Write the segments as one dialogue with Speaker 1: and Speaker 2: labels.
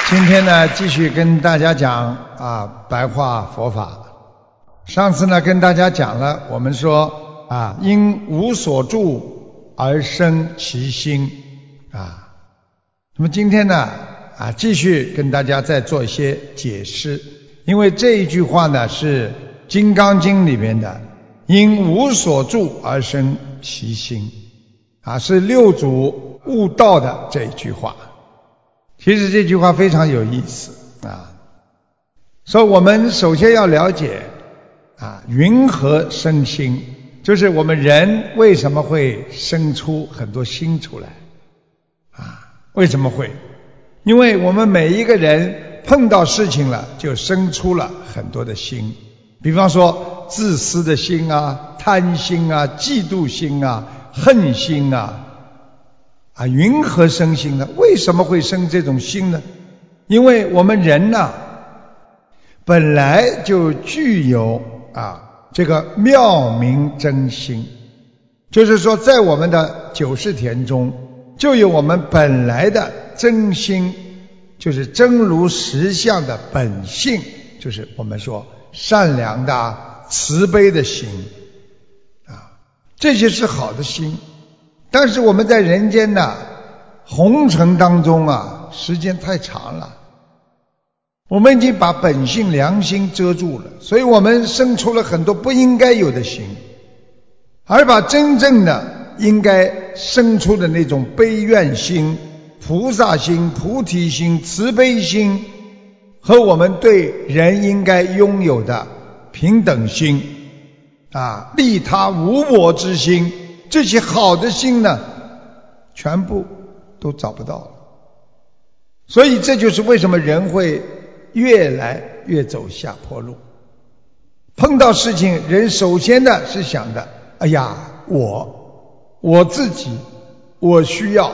Speaker 1: 今天呢，继续跟大家讲白话佛法。上次呢，跟大家讲了，我们说因无所住而生其心那么今天呢继续跟大家再做一些解释，因为这一句话呢是《金刚经》里面的因无所住而生其心是六祖悟道的这一句话。其实这句话非常有意思所以我们首先要了解云何生心，就是我们人为什么会生出很多心出来为什么会？因为我们每一个人碰到事情了就生出了很多的心，比方说自私的心贪心嫉妒心恨心云何生心呢？为什么会生这种心呢？因为我们人本来就具有这个妙明真心，就是说在我们的九世田中就有我们本来的真心，就是真如实相的本性，就是我们说善良的慈悲的心这些是好的心。但是我们在人间红尘当中时间太长了，我们已经把本性良心遮住了，所以我们生出了很多不应该有的心，而把真正的应该生出的那种悲愿心、菩萨心、菩提心、慈悲心和我们对人应该拥有的平等心利他无我之心，这些好的心呢全部都找不到了。所以这就是为什么人会越来越走下坡路。碰到事情，人首先的是想的哎呀我自己我需要，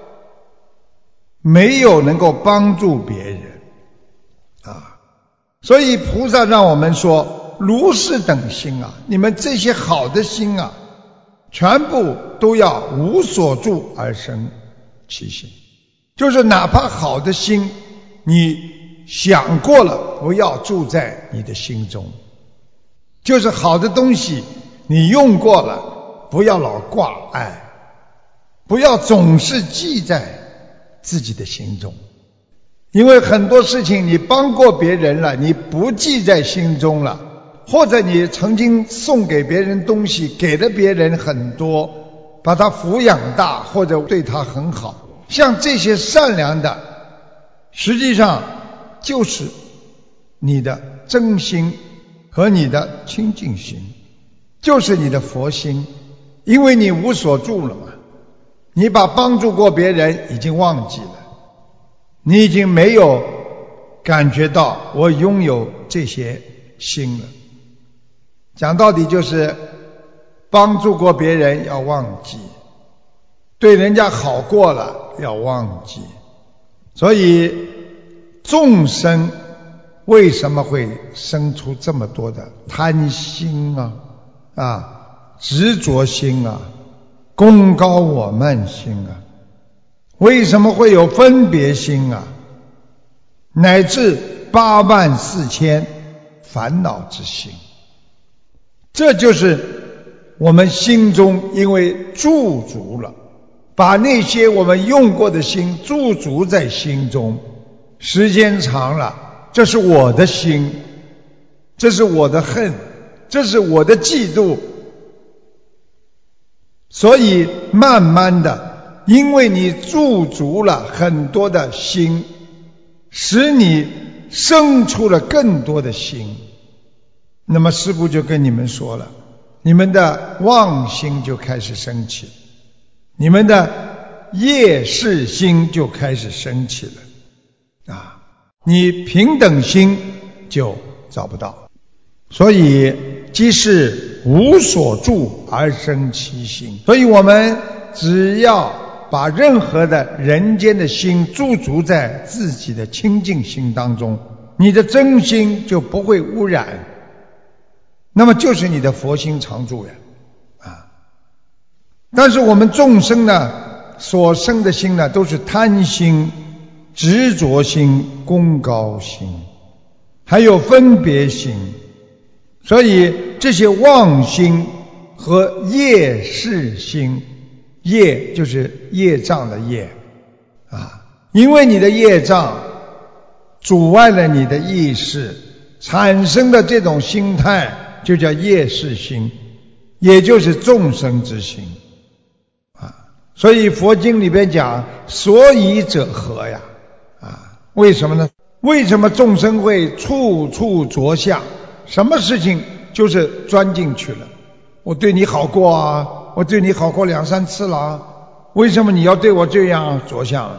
Speaker 1: 没有能够帮助别人所以菩萨让我们说如是等心你们这些好的心全部都要无所住而生其心，就是哪怕好的心你想过了不要住在你的心中，就是好的东西你用过了不要老挂碍，不要总是记在自己的心中。因为很多事情你帮过别人了，你不记在心中了，或者你曾经送给别人东西，给了别人很多，把他抚养大，或者对他很好，像这些善良的实际上就是你的真心和你的清净心，就是你的佛心。因为你无所住了嘛，你把帮助过别人已经忘记了，你已经没有感觉到我拥有这些心了。讲到底就是帮助过别人要忘记，对人家好过了要忘记。所以众生为什么会生出这么多的贪心执着心功高我慢心为什么会有分别心乃至84000烦恼之心？这就是我们心中因为驻足了，把那些我们用过的心驻足在心中，时间长了，这是我的心，这是我的恨，这是我的嫉妒。所以慢慢的，因为你驻足了很多的心，使你生出了更多的心。那么师父就跟你们说了，你们的妄心就开始升起，你们的业识心就开始升起了你平等心就找不到。所以即是无所住而生其心。所以我们只要把任何的人间的心驻足在自己的清净心当中，你的真心就不会污染，那么就是你的佛心常住呀但是我们众生呢，所生的心呢都是贪心执着心、功高心，还有分别心。所以这些妄心和业识心，业就是业障的业因为你的业障阻碍了你的意识，产生的这种心态就叫业识心，也就是众生之心所以佛经里边讲所以者何呀为什么呢？为什么众生会处处着相？什么事情就是钻进去了。我对你好过我对你好过2、3次了为什么你要对我这样着相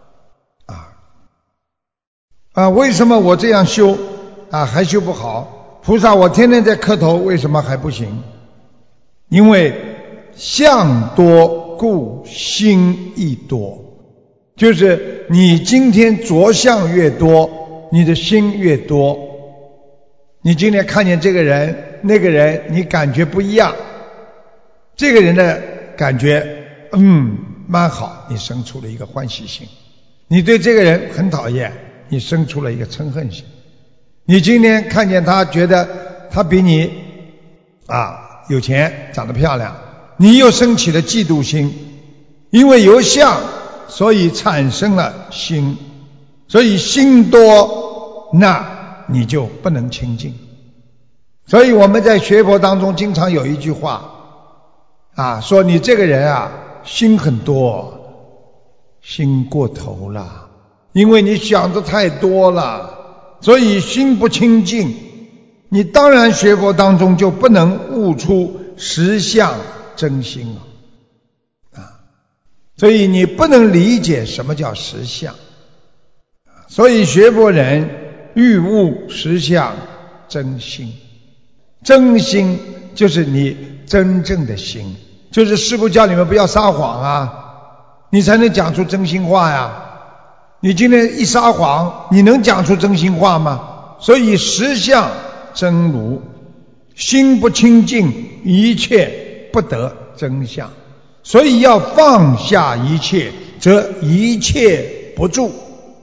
Speaker 1: 为什么我这样修还修不好？菩萨我天天在磕头，为什么还不行？因为相多故心亦多，就是你今天着相越多，你的心越多。你今天看见这个人那个人，你感觉不一样，这个人的感觉蛮好，你生出了一个欢喜心。你对这个人很讨厌，你生出了一个嗔恨心。你今天看见他，觉得他比你有钱，长得漂亮，你又升起了嫉妒心。因为由相所以产生了心，所以心多，那你就不能清净。所以我们在学佛当中经常有一句话说你这个人心很多，心过头了，因为你想的太多了，所以心不清净。你当然学佛当中就不能悟出实相真心所以你不能理解什么叫实相。所以学佛人欲悟实相真心，真心就是你真正的心，就是师父叫你们不要撒谎你才能讲出真心话呀。你今天一撒谎，你能讲出真心话吗？所以实相真如，心不清净，一切不得真相。所以要放下一切，则一切不住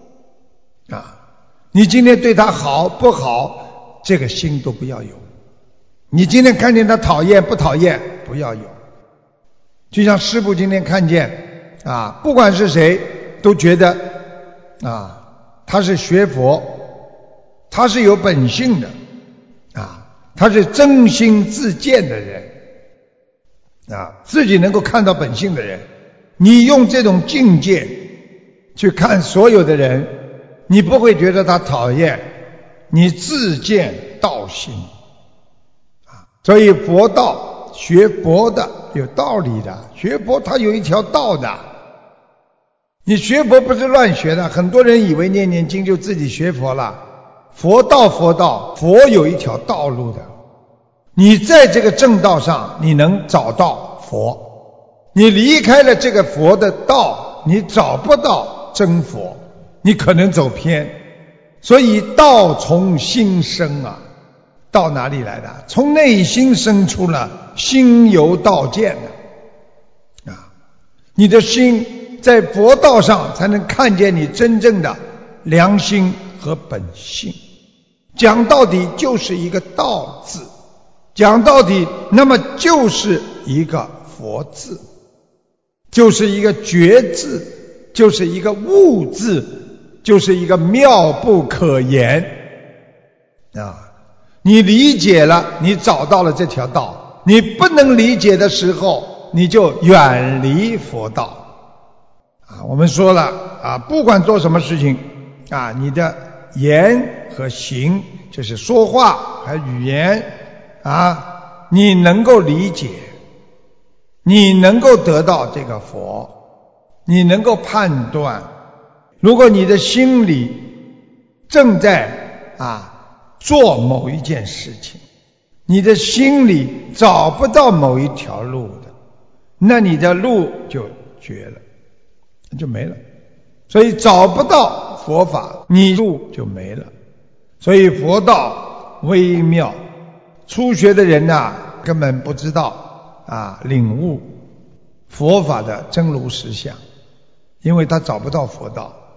Speaker 1: 你今天对他好不好，这个心都不要有。你今天看见他讨厌不讨厌，不要有。就像师父今天看见不管是谁都觉得他是学佛，他是有本性的他是真心自见的人自己能够看到本性的人。你用这种境界去看所有的人，你不会觉得他讨厌，你自见道心所以佛道学佛的有道理的，学佛他有一条道的。你学佛不是乱学的，很多人以为念念经就自己学佛了。佛道佛有一条道路的，你在这个正道上你能找到佛，你离开了这个佛的道，你找不到真佛，你可能走偏。所以道从心生道哪里来的？从内心生出了，心由道见的你的心在佛道上才能看见你真正的良心和本性。讲到底就是一个道字，讲到底那么就是一个佛字，就是一个觉字，就是一个悟字，就是一个妙不可言你理解了，你找到了这条道。你不能理解的时候，你就远离佛道我们说了不管做什么事情你的言和行，就是说话和语言你能够理解，你能够得到这个佛，你能够判断。如果你的心里正在做某一件事情，你的心里找不到某一条路的，那你的路就绝了，就没了。所以找不到佛法，你路就没了。所以佛道微妙，初学的人根本不知道领悟佛法的真如实相，因为他找不到佛道。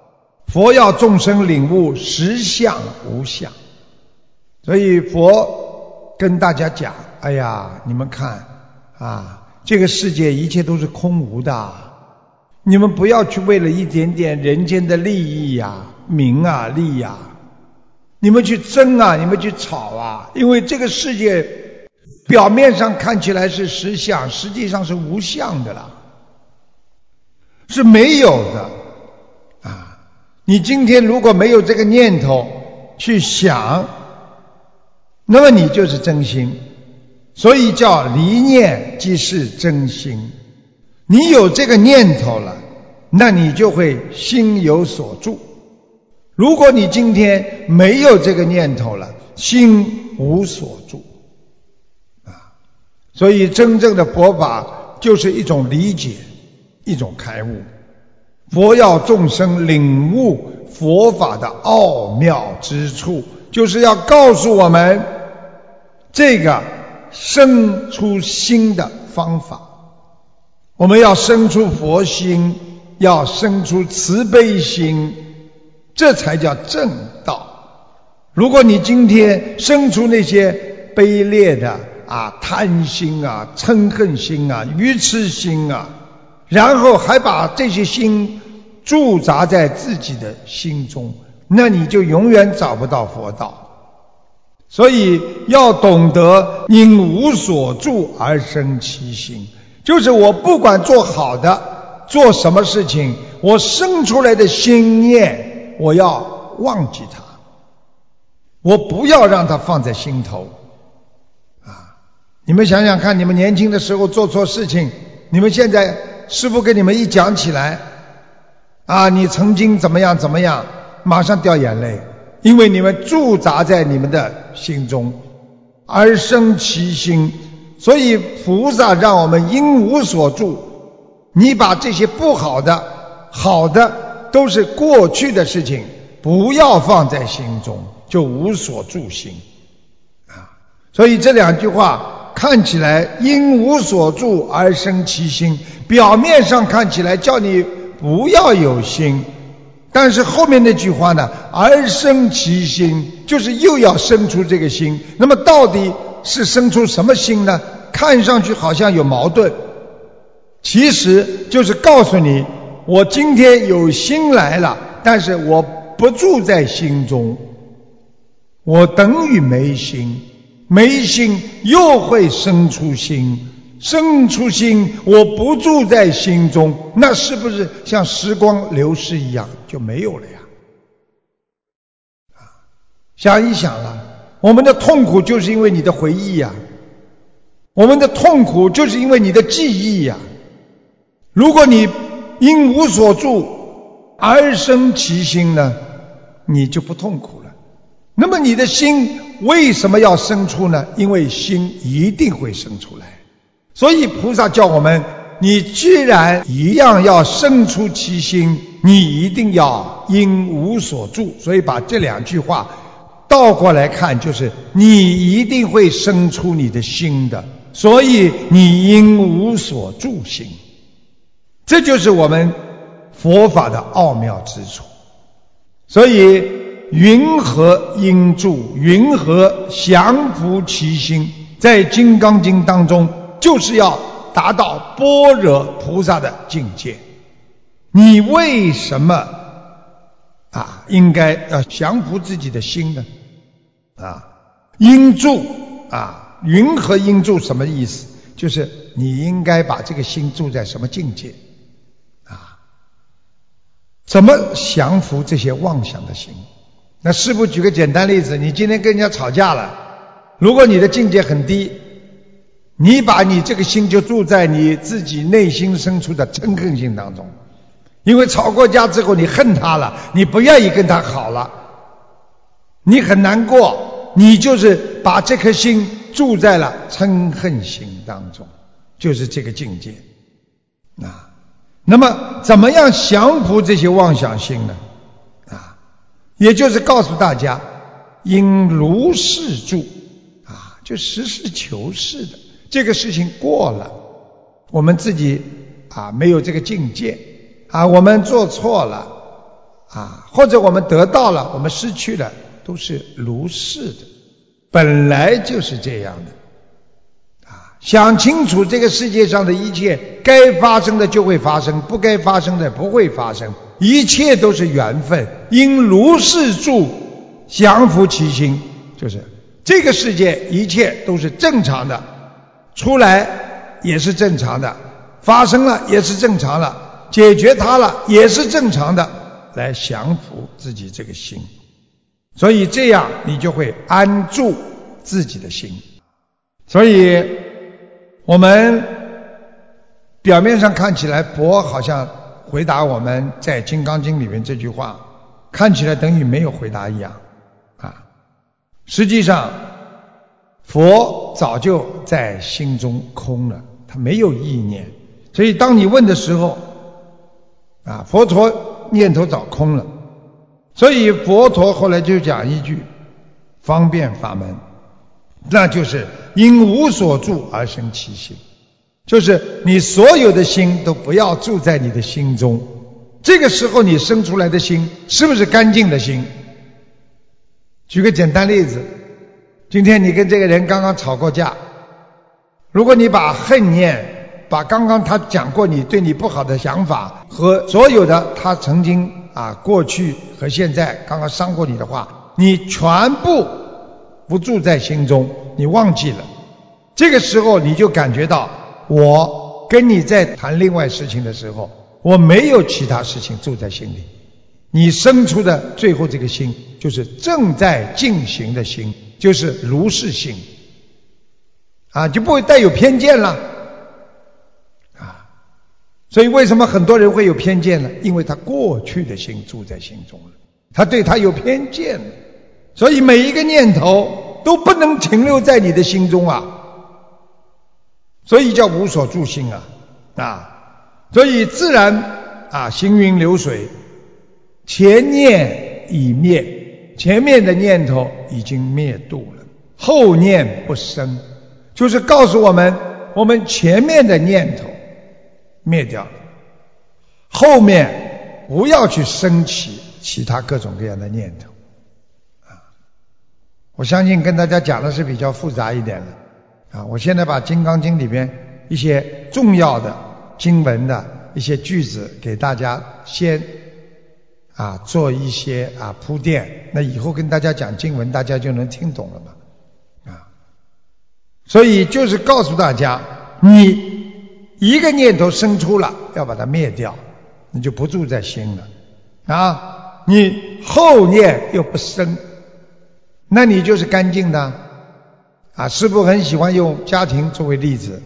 Speaker 1: 佛要众生领悟实相无相。所以佛跟大家讲，哎呀，你们看啊，这个世界一切都是空无的，你们不要去为了一点点人间的利益呀、名啊、利呀，你们去争啊，你们去吵啊，因为这个世界表面上看起来是实相，实际上是无相的了，是没有的啊。你今天如果没有这个念头去想，那么你就是真心，所以叫离念即是真心。你有这个念头了，那你就会心有所住。如果你今天没有这个念头了，心无所住啊。所以真正的佛法就是一种理解，一种开悟。佛要众生领悟佛法的奥妙之处，就是要告诉我们这个生出心的方法。我们要生出佛心，要生出慈悲心，这才叫正道。如果你今天生出那些卑劣的贪心啊、嗔恨心啊、愚痴心啊，然后还把这些心驻扎在自己的心中，那你就永远找不到佛道。所以要懂得因无所住而生其心，就是我不管做好的做什么事情，我生出来的心念我要忘记它，我不要让它放在心头啊！你们想想看，你们年轻的时候做错事情，你们现在师父跟你们一讲起来啊，你曾经怎么样怎么样，马上掉眼泪，因为你们驻扎在你们的心中而生其心。所以菩萨让我们因无所住，你把这些不好的好的都是过去的事情不要放在心中，就无所住心啊。所以这两句话看起来因无所住而生其心，表面上看起来叫你不要有心，但是后面那句话呢，而生其心，就是又要生出这个心。那么到底是生出什么心呢？看上去好像有矛盾，其实就是告诉你，我今天有心来了，但是我不住在心中，我等于没心，没心又会生出心，生出心我不住在心中，那是不是像时光流逝一样就没有了呀？想一想了，我们的痛苦就是因为你的回忆呀，我们的痛苦就是因为你的记忆呀。如果你因无所住而生其心呢，你就不痛苦了。那么你的心为什么要生出呢？因为心一定会生出来。所以菩萨叫我们，你既然一样要生出其心，你一定要因无所住。所以把这两句话倒过来看，就是你一定会生出你的心的，所以你因无所住心。这就是我们佛法的奥妙之处。所以云何应住，云何降伏其心，在金刚经当中就是要达到般若菩萨的境界。你为什么应该要降伏自己的心呢？应住云何应住什么意思？就是你应该把这个心住在什么境界怎么降服这些妄想的心？那师父举个简单例子，你今天跟人家吵架了，如果你的境界很低，你把你这个心就住在你自己内心深处的嗔恨心当中，因为吵过架之后你恨他了，你不愿意跟他好了，你很难过，你就是把这颗心住在了嗔恨心当中，就是这个境界那么怎么样降服这些妄想心呢？也就是告诉大家，应如是住就实事求是的，这个事情过了，我们自己没有这个境界我们做错了或者我们得到了，我们失去了，都是如是的，本来就是这样的。想清楚这个世界上的一切，该发生的就会发生，不该发生的不会发生，一切都是缘分，因如是住，降伏其心，就是这个世界一切都是正常的，出来也是正常的，发生了也是正常的，解决它了也是正常的，来降服自己这个心。所以这样你就会安住自己的心。所以我们表面上看起来佛好像回答我们在《金刚经》里面这句话，看起来等于没有回答一样实际上佛早就在心中空了，他没有意念。所以当你问的时候佛陀念头早空了。所以佛陀后来就讲一句方便法门，那就是因无所住而生其心，就是你所有的心都不要住在你的心中。这个时候你生出来的心是不是干净的心？举个简单例子，今天你跟这个人刚刚吵过架，如果你把恨念，把刚刚他讲过你对你不好的想法和所有的他曾经过去和现在刚刚伤过你的话，你全部不住在心中，你忘记了。这个时候你就感觉到我跟你在谈另外事情的时候，我没有其他事情住在心里，你生出的最后这个心就是正在进行的心，就是如是心就不会带有偏见了所以为什么很多人会有偏见呢？因为他过去的心住在心中了，他对他有偏见了。所以每一个念头都不能停留在你的心中所以叫无所住心所以自然行云流水，前念已灭，前面的念头已经灭度了，后念不生，就是告诉我们，我们前面的念头灭掉了，后面不要去升起其他各种各样的念头我相信跟大家讲的是比较复杂一点的我现在把《金刚经》里边一些重要的经文的一些句子给大家先做一些铺垫，那以后跟大家讲经文大家就能听懂了嘛所以就是告诉大家，你一个念头生出了要把它灭掉，你就不住在心了你后念又不生，那你就是干净的师父很喜欢用家庭作为例子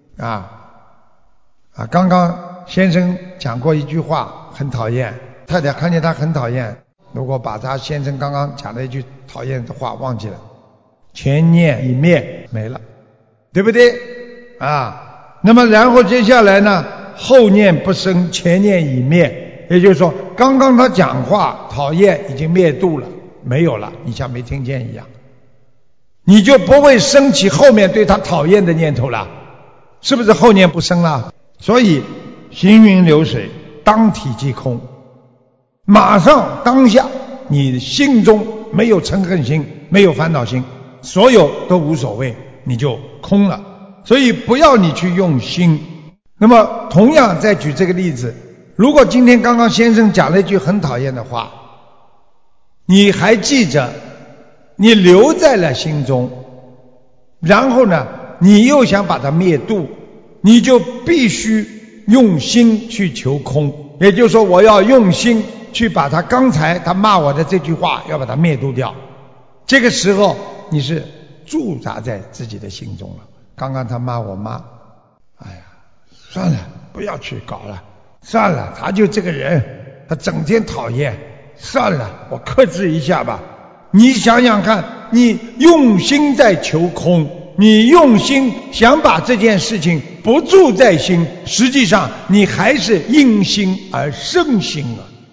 Speaker 1: 刚刚先生讲过一句话很讨厌，太太看见他很讨厌，如果把他先生刚刚讲的一句讨厌的话忘记了，前念已灭，没了，对不对那么然后接下来呢，后念不生，前念已灭，也就是说刚刚他讲话讨厌已经灭度了，没有了，你像没听见一样，你就不会升起后面对他讨厌的念头了，是不是后念不生了？所以行云流水，当体即空，马上当下你心中没有嗔恨心，没有烦恼心，所有都无所谓，你就空了。所以不要你去用心。那么同样再举这个例子，如果今天刚刚先生讲了一句很讨厌的话，你还记着，你留在了心中，然后呢你又想把它灭度，你就必须用心去求空，也就是说我要用心去把他刚才他骂我的这句话要把它灭度掉。这个时候你是驻扎在自己的心中了。刚刚他骂我妈，哎呀算了，不要去搞了，算了，他就这个人，他整天讨厌，算了，我克制一下吧。你想想看，你用心在求空，你用心想把这件事情不住在心，实际上你还是因心而生心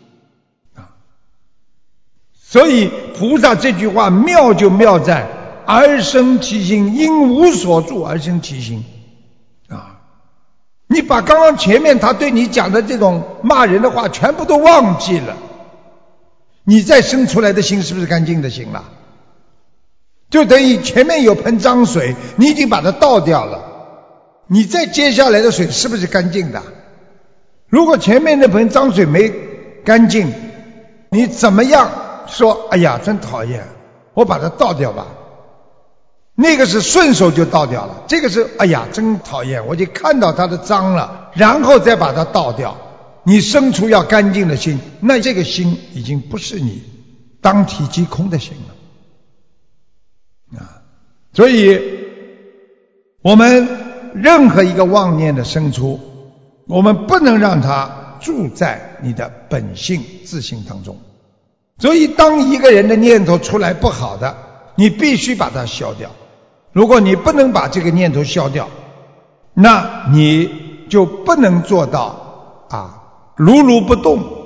Speaker 1: 所以菩萨这句话妙就妙在而生其心，因无所住而生其心你把刚刚前面他对你讲的这种骂人的话全部都忘记了， 你再生出来的心是不是干净的心了？就等于前面有盆脏水，你已经把它倒掉了，你再接下来的水是不是干净的？如果前面那盆脏水没干净，你怎么样说哎呀真讨厌，我把它倒掉吧，那个是顺手就倒掉了，这个是哎呀真讨厌，我就看到它的脏了，然后再把它倒掉。你生出要干净的心，那这个心已经不是你当体即空的心了啊！所以我们任何一个妄念的生出，我们不能让它住在你的本性自性当中。所以当一个人的念头出来不好的，你必须把它消掉。如果你不能把这个念头消掉，那你就不能做到如如不动，